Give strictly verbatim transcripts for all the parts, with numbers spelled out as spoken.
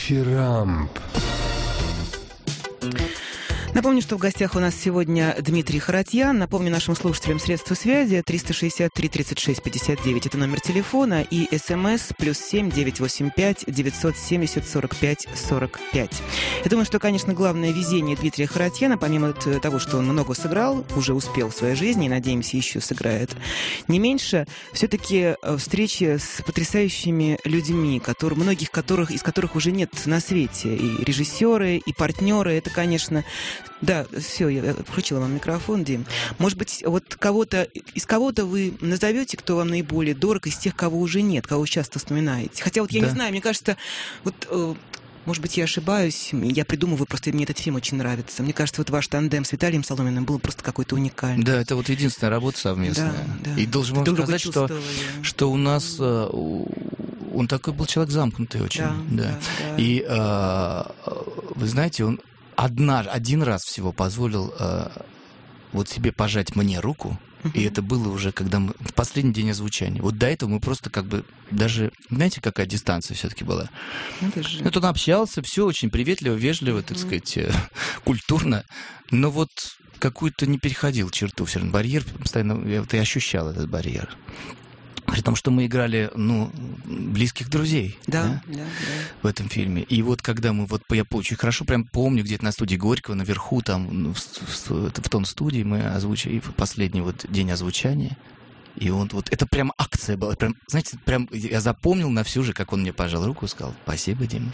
Дифирамб. Напомню, что в гостях у нас сегодня Дмитрий Харатьян. Напомню нашим слушателям средства связи триста шестьдесят три тридцать шесть пятьдесят девять. Это номер телефона. И СМС плюс семь девятьсот восемьдесят пять девятьсот семьдесят сорок пять сорок пять. Я думаю, что, конечно, главное везение Дмитрия Харатьяна, помимо того, что он много сыграл, уже успел в своей жизни и, надеемся, еще сыграет, не меньше, все-таки встречи с потрясающими людьми, которые, многих которых, из которых уже нет на свете. И режиссеры, и партнеры. Это, конечно... Да, все, я включила вам микрофон, Дим. Может быть, вот кого-то, из кого-то вы назовете, кто вам наиболее дорог, из тех, кого уже нет, кого часто вспоминаете? Хотя вот я да. не знаю, мне кажется, вот... Может быть, я ошибаюсь, я придумываю, просто мне этот фильм очень нравится. Мне кажется, вот ваш тандем с Виталием Соломиным был просто какой-то уникальный. Да, это вот единственная работа совместная. Да, да. И должен вам сказать, что, что у нас... Он такой был человек замкнутый очень. Да, да. Да, да. И вы знаете, он одна, один раз всего позволил вот себе пожать мне руку. И это было уже, когда мы... В последний день озвучания. Вот до этого мы просто как бы даже... Знаете, какая дистанция все-таки была? Это же... Вот он общался, все очень приветливо, вежливо, так сказать, культурно. Но вот какую-то не переходил черту все равно. Барьер постоянно... Я, вот, я ощущал этот барьер. При том, что мы играли, ну, близких друзей, да, да, да, да. в этом фильме. И вот когда мы, вот я очень хорошо прям помню, где-то на студии Горького, наверху, там, в, в, в том студии мы озвучили последний вот день озвучания. И он вот, это прям акция была, прям, знаете, прям я запомнил на всю же, как он мне пожал руку и сказал: спасибо, Дима,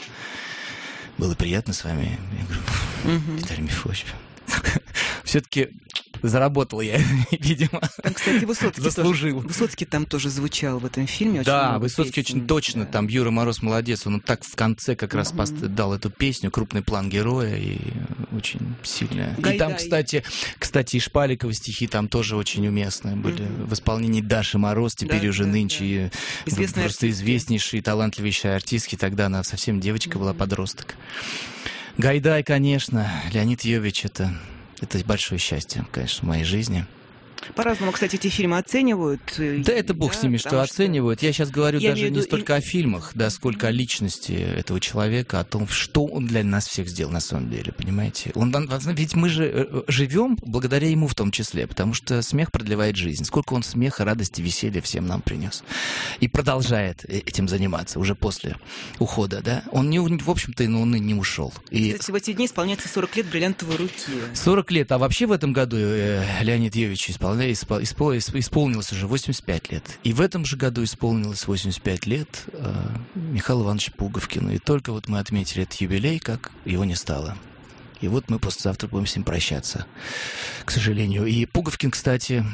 было приятно с вами. Я говорю: угу. Виталий Мефодьевич, все-таки... Заработал я, видимо. Там, кстати, Высоцкий заслужил. Тоже, Высоцкий там тоже звучал в этом фильме. Очень да, Высоцкий песен. Очень точно. Да. Там Юра Мороз молодец. Он так в конце как раз mm-hmm. дал эту песню, крупный план героя, и очень сильная. Гайдай. И там, кстати, кстати, и Шпаликова стихи там тоже очень уместные были. Mm-hmm. В исполнении Даши Мороз, теперь да, уже да, нынче да. просто артистки. Известнейшая, талантливейшая артистка. Тогда она совсем девочка mm-hmm. была, подросток. Гайдай, конечно. Леонид Йович — это... Это большое счастье, конечно, в моей жизни. По-разному, кстати, эти фильмы оценивают. Да это бог да, с ними, что оценивают. Что... Я сейчас говорю Я даже не виду... столько о фильмах, да, сколько о личности этого человека, о том, что он для нас всех сделал на самом деле, понимаете? Он, ведь мы же живем благодаря ему в том числе, потому что смех продлевает жизнь. Сколько он смеха, радости, веселья всем нам принес. И продолжает этим заниматься уже после ухода, да? Он, не, в общем-то, ну, он и не ушел. И... Кстати, в эти дни исполняется сорок лет бриллиантовой руки. сорок лет. А вообще в этом году э, Леонид Йович исполняет исполнилось уже восемьдесят пять лет. И в этом же году исполнилось восемьдесят пять лет э, Михаилу Ивановичу Пуговкину. И только вот мы отметили этот юбилей, как его не стало. И вот мы послезавтра будем с ним прощаться, к сожалению. И Пуговкин, кстати,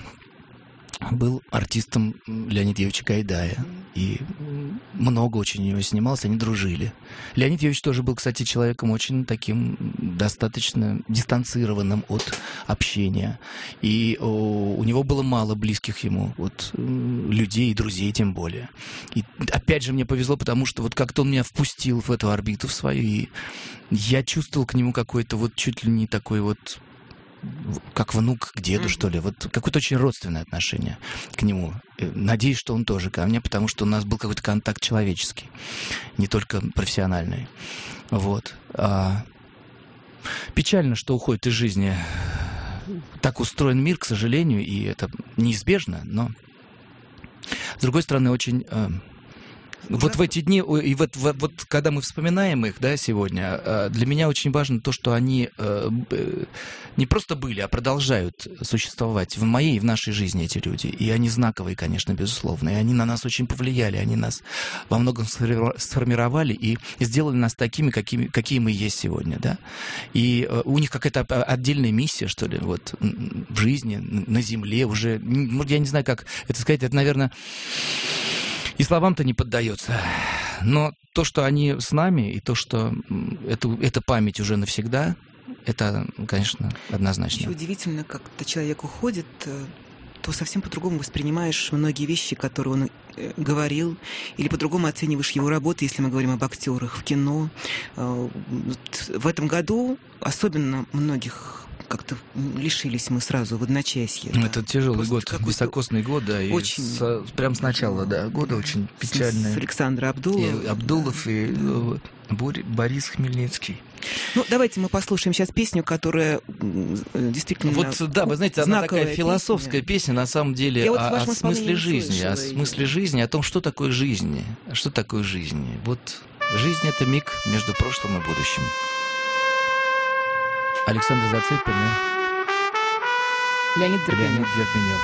был артистом Леонида Ильича Гайдая. И много очень у него снимался, они дружили. Леонид Ильич тоже был, кстати, человеком очень таким достаточно дистанцированным от общения. И о, у него было мало близких ему вот, людей и друзей тем более. И опять же мне повезло, потому что вот как-то он меня впустил в эту орбиту в свою, и я чувствовал к нему какой-то вот чуть ли не такой вот как внук к деду, mm-hmm. что ли. Вот какое-то очень родственное отношение к нему. Надеюсь, что он тоже ко мне, потому что у нас был какой-то контакт человеческий, не только профессиональный. Вот. А... Печально, что уходит из жизни. Так устроен мир, к сожалению, и это неизбежно, но с другой стороны, очень... Вот в эти дни, и вот, вот, вот когда мы вспоминаем их, да, сегодня, для меня очень важно то, что они не просто были, а продолжают существовать в моей и в нашей жизни, эти люди. И они знаковые, конечно, безусловно. И они на нас очень повлияли, они нас во многом сформировали и сделали нас такими, какими, какие мы есть сегодня, да. И у них какая-то отдельная миссия, что ли, вот, в жизни, на земле уже, я не знаю, как это сказать, это, наверное... И словам-то не поддается. Но то, что они с нами, и то, что эту, эта память уже навсегда, это, конечно, однозначно. Еще удивительно, как-то человек уходит, то совсем по-другому воспринимаешь многие вещи, которые он говорил, или по-другому оцениваешь его работу, если мы говорим об актерах в кино. В этом году особенно многих как-то лишились мы сразу в одночасье. Ну, да. это тяжелый Просто год, високосный год, да, и очень... с, прям с начала, да, года очень печальный. С Александра Абдулова. И Абдулов, и э, Бори, Борис Хмельницкий. Ну, давайте мы послушаем сейчас песню, которая действительно... Вот, да, вы знаете, она такая философская песня, песня на самом деле, Я о, вот о смысле жизни, о ее. смысле жизни, о том, что такое жизнь, что такое жизнь. Вот жизнь — это миг между прошлым и будущим. Александр Зацепин и Леонид Дербенев. Леонид Дербенев.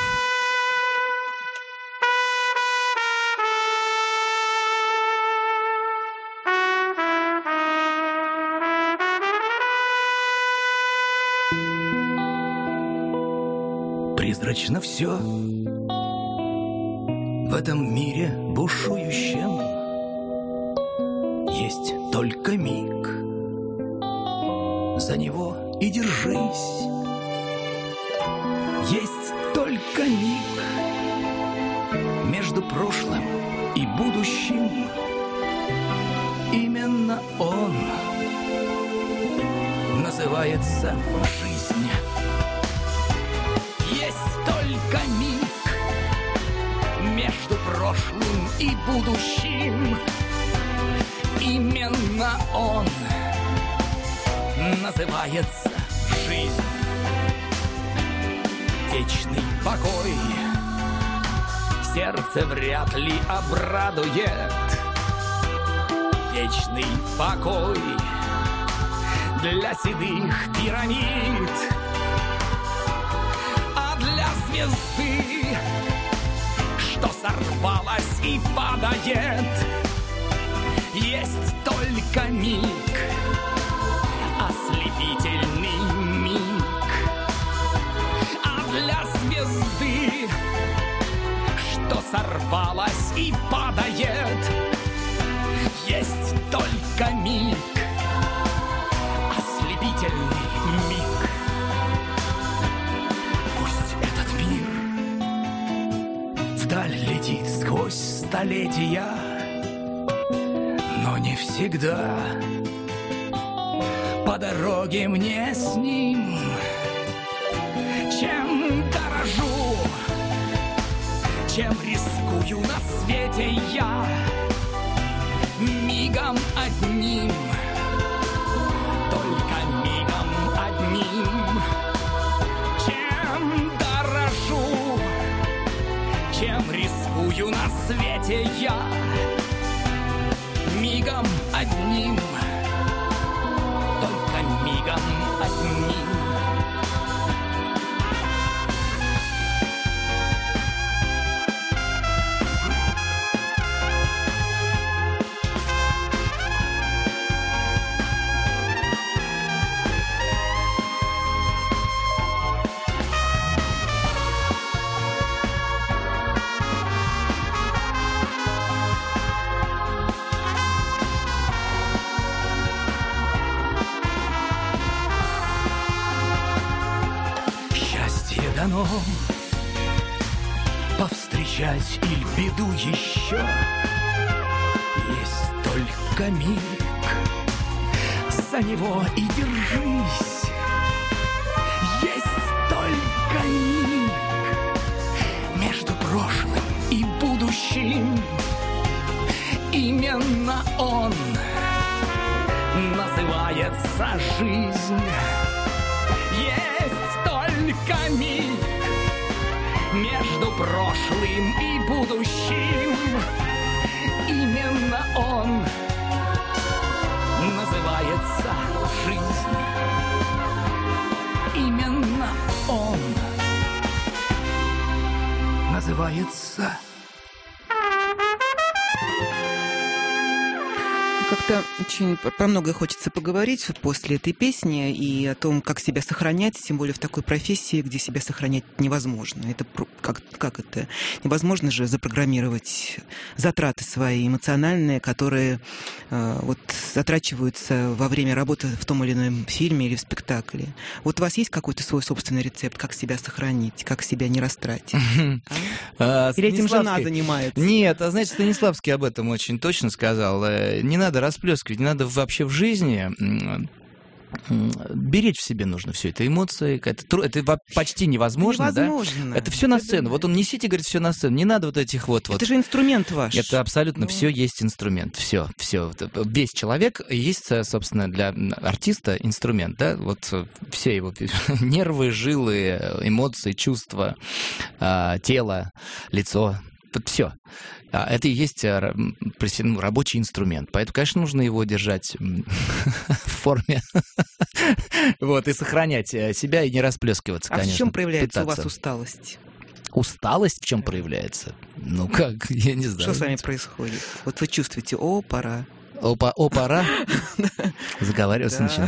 Призрачно все в этом мире бушующем. Есть только миг, за него и держись. Есть только миг между прошлым и будущим. Именно он называется жизнь. Есть только миг между прошлым и будущим. Именно он называется жизнь. Вечный покой сердце вряд ли обрадует. Вечный покой для седых пирамид, а для звезды, что сорвалась и падает, есть только миг, ослепительный миг. А для звезды, что сорвалась и падает, есть только миг, ослепительный миг. Пусть этот мир вдаль летит сквозь столетия, но не всегда по дороге мне с ним. Чем дорожу, чем рискую на свете я, мигом одним, только мигом одним. Чем дорожу, чем рискую на свете я, мигом одним, только мигом одним. Дано повстречать или беду еще. Есть только миг, за него и держись. Есть только миг между прошлым и будущим. Именно он называется жизнь. Есть только миг между прошлым и будущим. Именно он называется жизнь. Именно он называется. Как-то очень про многое хочется поговорить после этой песни и о том, как себя сохранять, тем более в такой профессии, где себя сохранять невозможно. Это как, как это? Невозможно же запрограммировать затраты свои эмоциональные, которые э, вот затрачиваются во время работы в том или ином фильме или в спектакле. Вот у вас есть какой-то свой собственный рецепт, как себя сохранить, как себя не растратить? Или этим жена занимается? Нет, а знаете, Станиславский об этом очень точно сказал. Не надо расплескивать, не надо вообще в жизни беречь в себе нужно все это. Эмоции, это, это почти невозможно, невозможно. Да? Это все на сцену. Вот он несите, говорит, все на сцену. Не надо вот этих вот... Это вот. же инструмент ваш. Это абсолютно ну... все есть инструмент. Все, все. Весь человек есть, собственно, для артиста инструмент, да? Вот все его нервы, жилы, эмоции, чувства, тело, лицо. Вот все. Это и есть ну, рабочий инструмент. Поэтому, конечно, нужно его держать в форме. Вот, и сохранять себя, и не расплескиваться, конечно. А в чем проявляется у вас усталость? Усталость в чем проявляется? Ну как, я не знаю. Что с вами происходит? Вот вы чувствуете, о, пора. Опа, о, пора. Заговариваться начинаю.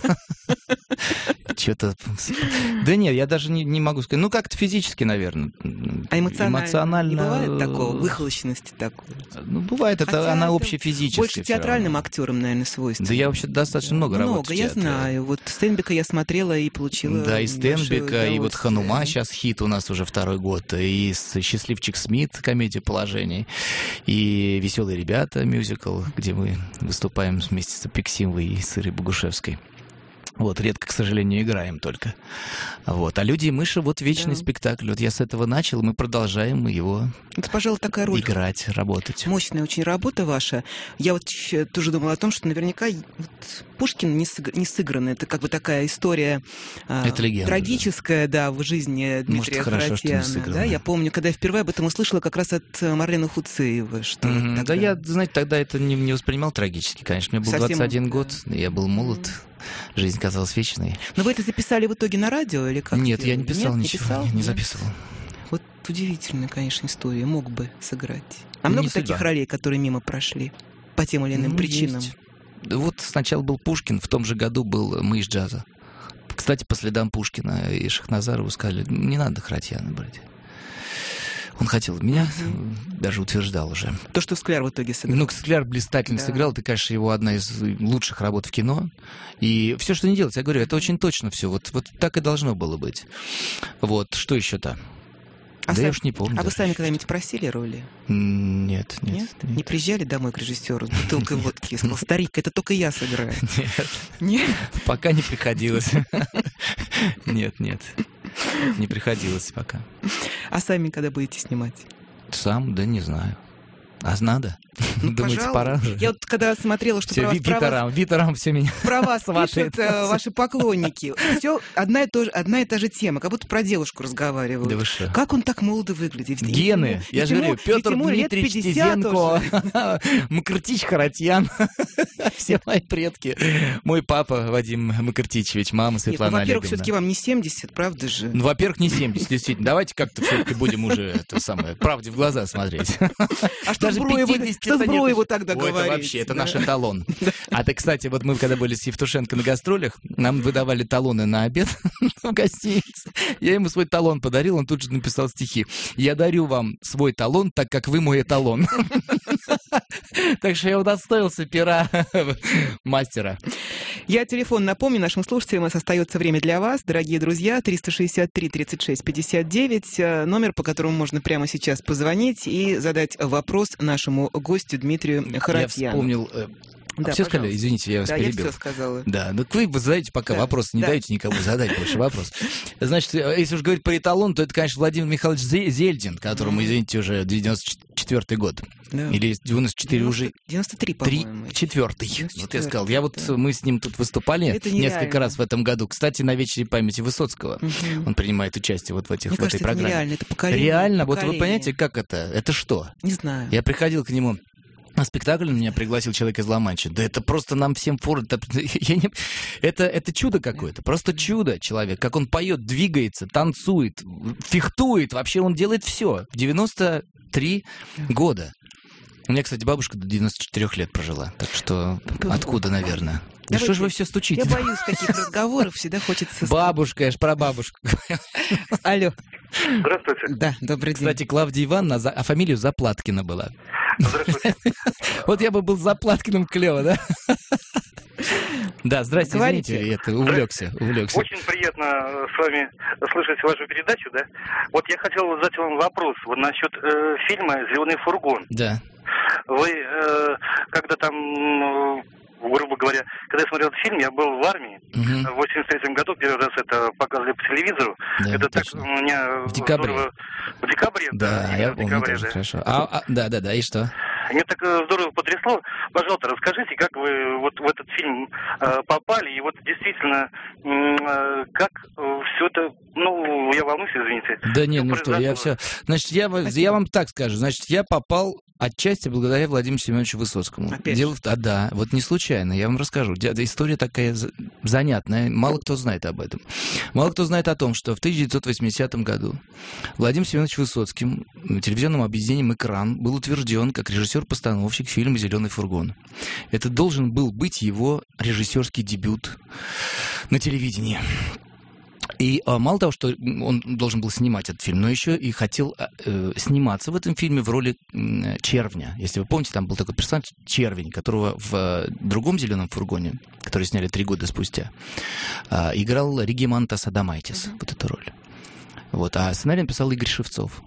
Что-то... Да нет, я даже не, не могу сказать. Ну, как-то физически, наверное. А эмоционально? эмоционально... Не бывает такого, выхолощенности такой? Ну, бывает, это Хотя она это общефизическая. Больше театральным актерам, наверное, свойственно. Да я вообще достаточно много, много работаю в театре. Много, я знаю. Вот Стенбека я смотрела и получила... Да, и Стенбека, и вот Ханума сейчас хит у нас уже второй год, и «Счастливчик Смит», комедия положений, и «Веселые ребята», мюзикл, где мы выступаем вместе с Апексимовой и с Ирой Богушевской. Вот, редко, к сожалению, играем только. Вот. А «Люди и мыши» — вот вечный да. спектакль. Вот я с этого начал, мы продолжаем его Это, пожалуй, такая роль. Играть, работать. Мощная очень работа ваша. Я вот тоже думала о том, что наверняка вот Пушкин не, сыг... не сыгран. Это как бы такая история Это легенда, трагическая, да. да, в жизни Дмитрия Может, Харатьяна. Хорошо, да? Я помню, когда я впервые об этом услышала как раз от Марлены Хуцеевой. Что mm-hmm. тогда... Да я, знаете, тогда это не, не воспринимал трагически, конечно. Мне был Совсем... двадцать один год, я был молод. Mm-hmm. Жизнь казалась вечной. Но вы это записали в итоге на радио или как? Нет, делали? я не писал Нет, ничего, не, писал? не, не Нет? записывал. Вот удивительная, конечно, история. Мог бы сыграть. А много не таких судьба. ролей, которые мимо прошли по тем или иным ну, причинам? Есть. Да вот сначала был Пушкин, в том же году был «Мы из джаза». Кстати, по следам Пушкина и Шахназарова сказали, не надо Харатьяна брать. Он хотел меня, mm-hmm. даже утверждал уже. То, что Скляр в итоге сыграл. Ну, Скляр блистательно да. сыграл. Это, конечно, его одна из лучших работ в кино. И все, что не делать, я говорю, это очень точно все. Вот, вот так и должно было быть. Вот, что еще-то? А да сам... я уж не помню. А вы сами когда-нибудь просили роли? Нет, нет. Нет? нет. Не приезжали домой к режиссеру с бутылкой водки и сказал, старик, это только я сыграю? Нет. Нет? Пока не приходилось. Нет, нет. Не приходилось пока. А сами когда будете снимать? Сам? Да не знаю. А надо? Ну, думаете, пожалуй. пора уже? Я вот когда смотрела, что все, про вас, Виторам, про вас, Виторам все меня про вас сватает. пишут э, ваши поклонники. Все одна и, то же, одна и та же тема, как будто про девушку разговаривают. Да вы что? Как он так молодо выглядит? Гены. И Я же говорю, Петр Дмитриевич Тизенко, Макартич Харатьян. Все мои предки. Мой папа Вадим Макартичевич, мама Светлана Нет, ну, во-первых, Олеговна. все-таки вам не семьдесят, правда же? Ну, во-первых, не семьдесят, действительно. Давайте как-то все-таки будем уже это самое, правде в глаза смотреть. А что Збруеву тогда Ой, говорить? это вообще, это наш эталон. А ты, кстати, вот мы когда были с Евтушенко на гастролях, нам выдавали талоны на обед в гостинице. Я ему свой талон подарил, он тут же написал стихи. «Я дарю вам свой талон, так как вы мой эталон». Так что я удостоился пера мастера. Я телефон напомню нашим слушателям, у нас остается время для вас. Дорогие друзья, триста шестьдесят три тридцать шесть пятьдесят девять, номер, по которому можно прямо сейчас позвонить и задать вопрос нашему гостю Дмитрию Харатьяну. Я вспомнил... Да, все пожалуйста. сказали? Извините, я вас да, перебил. я все сказала. Да, ну вы задаете пока да. вопросы, не да. даете никому задать больше вопрос. Значит, если уж говорить про эталон, то это, конечно, Владимир Михайлович Зельдин, которому, извините, уже девяносто четвёртый год. Да. Или девяносто четыре девяносто, уже... девяносто три, по-моему. Четвертый. Вот я сказал. Я вот, да. мы с ним тут выступали это несколько нереально. раз в этом году. Кстати, на вечере памяти Высоцкого. Угу. Он принимает участие вот в, этих, Мне в кажется, этой программе. Это нереально, это поколение. Реально? Поколение. Вот вы понимаете, как это? Это что? Не знаю. Я приходил к нему... На спектакль меня пригласил человек из Ла-Манчи. Да это просто нам всем фору... Не... Это, это чудо какое-то. Просто чудо человек. Как он поет, двигается, танцует, фехтует. Вообще он делает все. В девяносто три года. У меня, кстати, бабушка до девяноста четырёх лет прожила. Так что откуда, наверное? Да что же вы все стучите? Я боюсь таких разговоров. Всегда хочется... Бабушка, я ж про бабушку. Алло. Здравствуйте. Да, добрый день. Кстати, Клавдия Ивановна, а фамилию Заплаткина была. Здравствуйте. Вот я бы был Заплаткиным, клево, да? Да, здрасте, Говорите. извините, это увлекся, увлекся. Очень приятно с вами слышать вашу передачу, да? Вот я хотел задать вам вопрос вот насчет э, фильма «Зеленый фургон». Да. Вы, э, когда там... грубо говоря, когда я смотрел этот фильм, я был в армии. Uh-huh. В восемьдесят третьем году первый раз это показывали по телевизору. Да, это точно. так у меня... В декабре. Здорово... В декабре, да. Да, я в декабре, тоже да. хорошо. А, а, да, да, да, и что? Мне так здорово потрясло. Пожалуйста, расскажите, как вы вот в этот фильм э, попали, и вот действительно, э, как э, все это, ну, я волнуюсь, извините. Да нет, ну что, я все... Значит, я, я вам так скажу, значит, я попал отчасти благодаря Владимиру Семеновичу Высоцкому. Опять Дело в... А, да, вот не случайно, я вам расскажу. История такая занятная, мало кто знает об этом. Мало кто знает о том, что в тысяча девятьсот восьмидесятом году Владимир Семенович Высоцким телевизионным объединением «Экран» был утвержден как режиссер-постановщик фильма «Зеленый фургон». Это должен был быть его режиссерский дебют на телевидении. И а, мало того, что он должен был снимать этот фильм, но еще и хотел э, сниматься в этом фильме в роли э, Червня. Если вы помните, там был такой персонаж Червень, которого в э, другом «Зеленом фургоне», который сняли три года спустя, э, играл Регимантас Адамайтис, mm-hmm. вот эту роль. Вот, а сценарий написал Игорь Шевцов.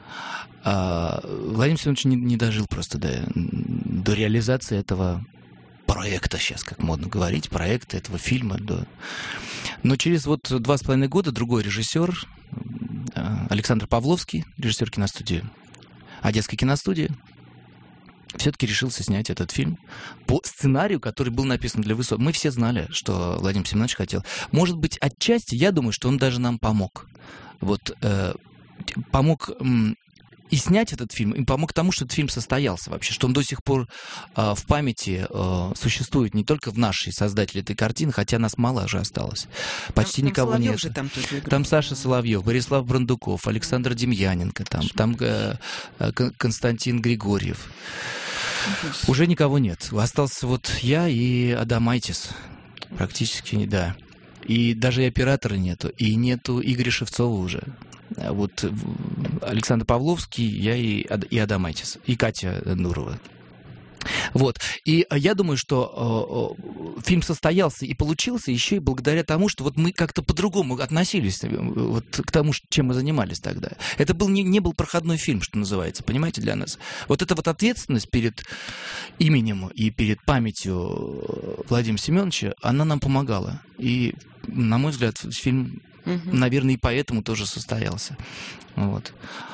А Владимир Семенович не, не дожил просто до, до реализации этого проекта, сейчас как модно говорить, проекта этого фильма. Да. Но через вот два с половиной года другой режиссер, Александр Павловский, режиссер киностудии, Одесской киностудии, все-таки решился снять этот фильм по сценарию, который был написан для Высоцкого. Мы все знали, что Владимир Семенович хотел. Может быть, отчасти, я думаю, что он даже нам помог. Вот, э, помог... М- И снять этот фильм, и помог тому, что этот фильм состоялся вообще, что он до сих пор э, в памяти э, существует не только в нашей создателе этой картины, хотя нас мало уже осталось. Почти там, никого там нет. Же там, тоже там Саша Соловьев, Борислав Брандуков, Александр Демьяненко, там, там э, э, Константин Григорьев. Ужас. Уже никого нет. Остался вот я и Адамайтис. Практически, да. И даже и оператора нету, и нету Игоря Шевцова уже. Вот Александр Павловский, я и, и Адамайтис, и Катя Нурова. Вот. И я думаю, что э, фильм состоялся и получился еще и благодаря тому, что вот мы как-то по-другому относились вот, к тому, чем мы занимались тогда. Это был не, не был проходной фильм, что называется, понимаете, для нас. Вот эта вот ответственность перед именем и перед памятью Владимира Семеновича, она нам помогала. И, на мой взгляд, фильм, угу. наверное, и поэтому тоже состоялся. Вот.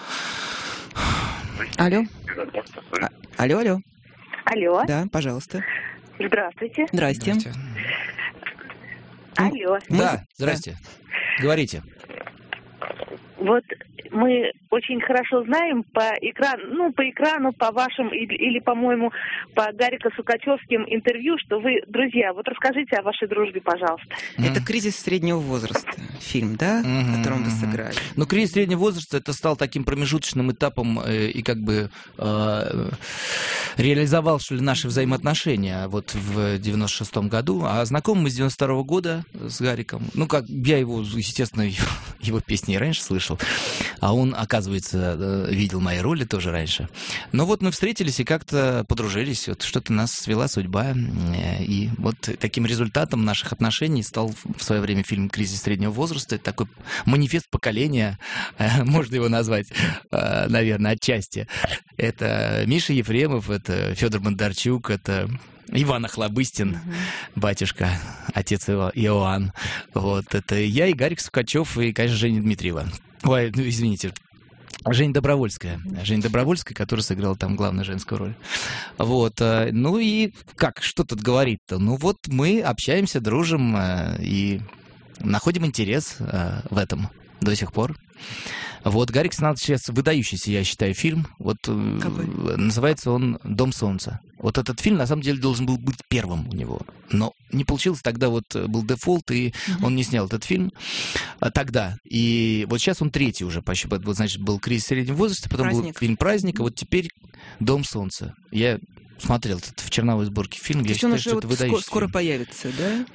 Алло. А, алло, алло. Алло. Да, пожалуйста. Здравствуйте. Здрасте. Здрасте. Алло. Да, здрасте. Говорите. Вот мы очень хорошо знаем по экрану, ну, по экрану, по вашим или, или, по-моему, по Гарико-Сукачевским интервью, что вы друзья. Вот расскажите о вашей дружбе, пожалуйста. Mm. Это «Кризис среднего возраста», фильм, да, mm-hmm. в котором вы сыграли. Ну, «Кризис среднего возраста» это стал таким промежуточным этапом э, и как бы э, реализовал, что ли, наши взаимоотношения вот в девяносто шестом году. А знакомы мы с девяносто второго года с Гариком. Ну, как я его, естественно, его, его песни и раньше слышал. А он, оказывается, видел мои роли тоже раньше. Но вот мы встретились и как-то подружились. Вот что-то нас свела судьба. И вот таким результатом наших отношений стал в свое время фильм «Кризис среднего возраста». Это такой манифест поколения, можно его назвать, наверное, отчасти. Это Миша Ефремов, это Федор Бондарчук, это... Иван Охлобыстин, uh-huh. батюшка, отец Иоанн. Вот, это я и Гарик Сукачев, и, конечно, Женя Дмитриева. Ой, ну, извините, Женя Добровольская. Женя Добровольская, которая сыграла там главную женскую роль. Вот, ну и как, что тут говорить-то? Ну вот мы общаемся, дружим и находим интерес в этом до сих пор. Вот, Гарик снял сейчас выдающийся, я считаю, фильм. Вот Какой? Называется он «Дом солнца». Вот этот фильм, на самом деле, должен был быть первым у него. Но не получилось, тогда вот был дефолт, и угу. он не снял этот фильм тогда. И вот сейчас он третий уже почти. Вот, значит, был «Кризис среднего возраста», потом «Праздник». Был фильм «Праздник», а вот теперь «Дом солнца». Я смотрел этот в черновой сборке фильм. То я есть он считаю, уже что вот это выдающийся скоро, скоро фильм. появится, да?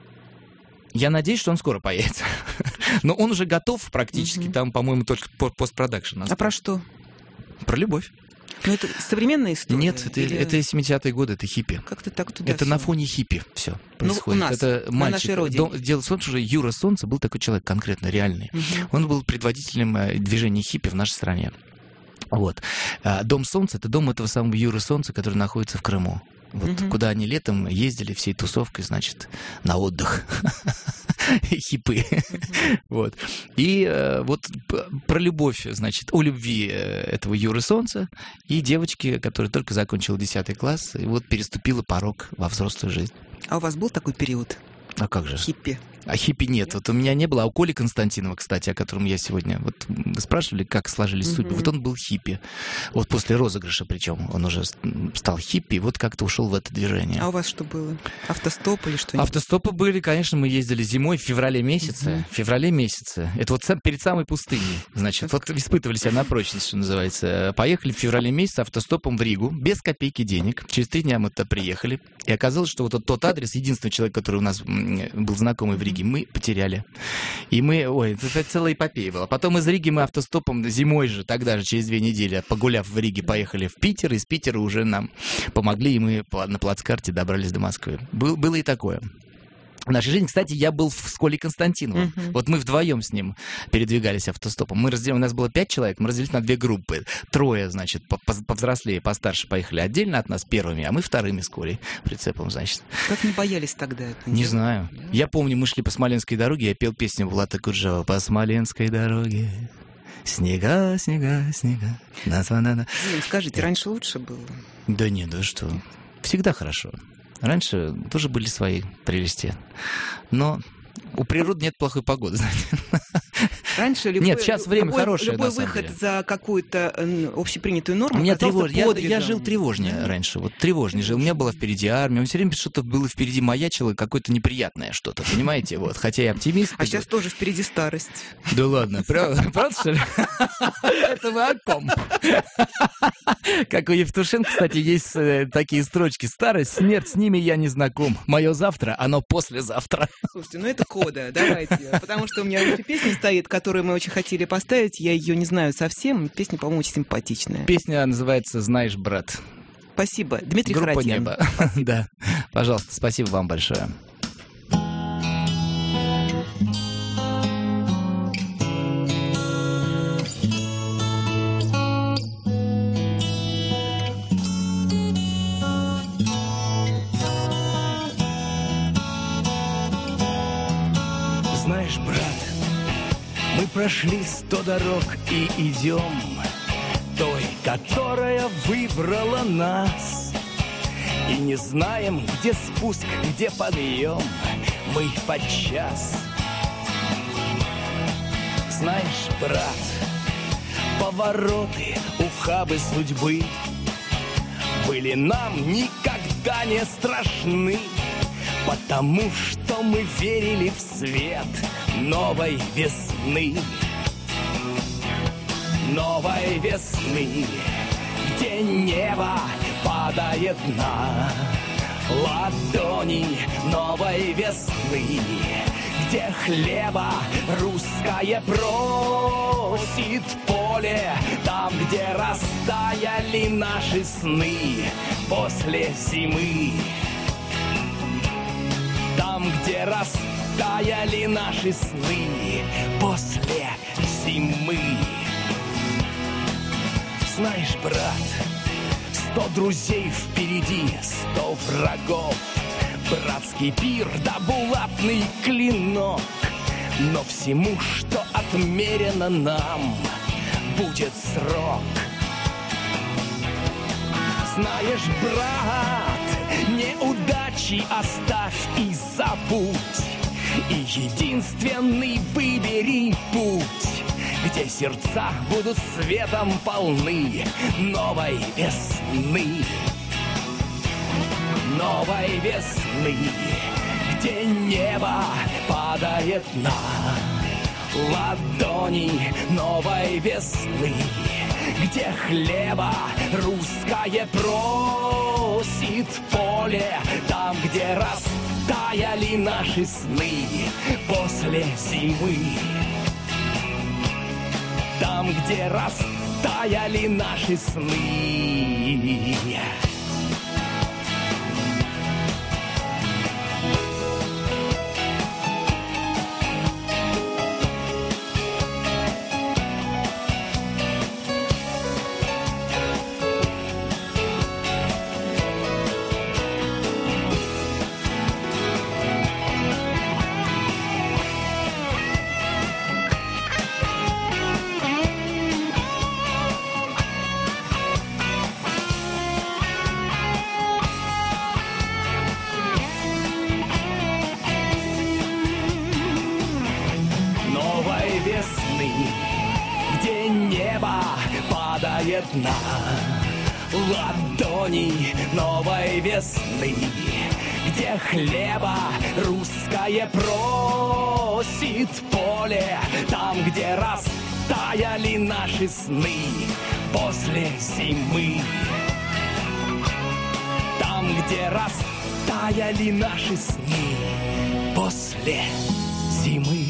Я надеюсь, что он скоро появится. Но он уже готов практически. Mm-hmm. Там, по-моему, только постпродакшн. А про что? Про любовь. Ну, это современная история? Нет, это, или... это семидесятые годы, это хиппи. Как-то так туда Это все. На фоне хиппи все происходит. Ну, у нас, это на мальчик. нашей родине. Дом, дело в том, что Юра Солнце был такой человек конкретно, реальный. Mm-hmm. Он был предводителем движения хиппи в нашей стране. Вот. Дом солнца — это дом этого самого Юры Солнца, который находится в Крыму. Вот Мгм. куда они летом ездили всей тусовкой, значит, на отдых. Хипы. Вот. И э, вот п- про любовь, значит, о любви э, этого Юры Солнца и девочки, которая только закончила десятый класс, и вот переступила порог во взрослую жизнь. А у вас был такой период? А как же? Хиппи. А хиппи нет. Вот у меня не было. А у Коли Константинова, кстати, о котором я сегодня... Вот вы спрашивали, как сложились Мгм. судьбы. Вот он был хиппи. Вот после розыгрыша причем. Он уже с- стал хиппи и вот как-то ушел в это движение. А у вас что было? Автостоп или что-нибудь? Автостопы были, конечно, мы ездили зимой, в феврале месяце. Мгм. В феврале месяце. Это вот сам- перед самой пустыней. Значит, вот испытывали себя на прочность, что называется. Поехали в феврале месяце автостопом в Ригу, без копейки денег. Через три дня мы туда приехали. И оказалось, что вот тот, тот адрес, единственный человек, который у нас м, был знакомый в Риге, мы потеряли. И мы, ой, это целая эпопея была. Потом из Риги мы автостопом зимой же, тогда же, через две недели, погуляв в Риге, поехали в Питер. Из Питера уже нам помогли, и мы по- на плацкарте добрались до Москвы. Был- было и такое. В нашей жизни, кстати, я был в- с Колей Константиновым. Мгм. Вот мы вдвоем с ним передвигались автостопом. Мы разделили, у нас было пять человек, мы разделились на две группы. Трое, значит, по- по- повзрослее, постарше поехали отдельно от нас первыми, а мы вторыми с Колей прицепом, значит. Как не боялись тогда это Не делать? знаю. Я помню, мы шли по Смоленской дороге, я пел песню Булата Куджава «По Смоленской дороге». Снега, снега, снега. На-на-на-на. Дим, скажите, раньше лучше было? Да нет, да что. Всегда хорошо. Раньше тоже были свои прелести. Но у природы нет плохой погоды, знаете. Раньше любой, Нет, сейчас время любой, хорошее, любой на самом выход деле. за какую-то э, общепринятую норму У меня казался тревож... я, я подвигом. жил тревожнее раньше, вот тревожнее жил. У меня была впереди армия, у меня все время что-то было впереди маячило, какое-то неприятное что-то, понимаете? Вот, хотя я оптимист. А сейчас тоже впереди старость. Да ладно, правда, правда, что ли? Это вы о ком? Как у Евтушенко, кстати, есть э, такие строчки. Старость, смерть, с ними я не знаком. Мое завтра, оно послезавтра. Слушайте, ну это кода, давайте. Потому что у меня еще песня стоит, которую мы очень хотели поставить. Я ее не знаю совсем. Песня, по-моему, очень симпатичная. Песня называется «Знаешь, брат». Спасибо. Дмитрий Группа Харатьян. «Небо». Да, пожалуйста, спасибо вам большое. Знаешь, брат, мы прошли сто дорог и идем той, которая выбрала нас. И не знаем, где спуск, где подъем, мы подчас. Знаешь, брат, повороты, ухабы судьбы были нам никогда не страшны, потому что мы верили в свет новой весны. Новой весны, где небо падает на ладони новой весны, где хлеба русское просит поле, там, где растаяли наши сны после зимы. Там, где растаяли наши сны после зимы. Знаешь, брат, сто друзей впереди, сто врагов, братский пир да булатный клинок. Но всему, что отмерено нам, будет срок. Знаешь, брат, неудачи оставь и забудь, и единственный выбери путь, где сердца будут светом полны новой весны. Новой весны, где небо падает на ладони новой весны, где хлеба русское просит поле, там, где растаяли наши сны после зимы. Там, где растаяли наши сны. весны, где небо падает на ладони новой весны, где хлеба русское просит поле, там, где растаяли наши сны после зимы, там, где растаяли наши сны после зимы.